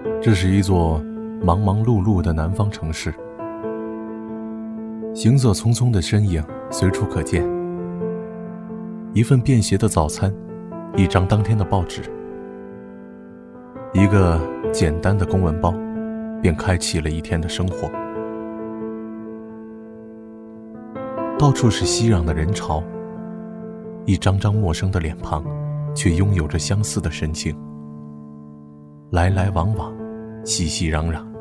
这是一座忙忙碌碌的南方城市，行色匆匆的身影随处可见。一份便携的早餐，一张当天的报纸，一个简单的公文包，便开启了一天的生活。到处是熙攘的人潮，一张张陌生的脸庞，却拥有着相似的神情，来来往往，熙熙攘攘。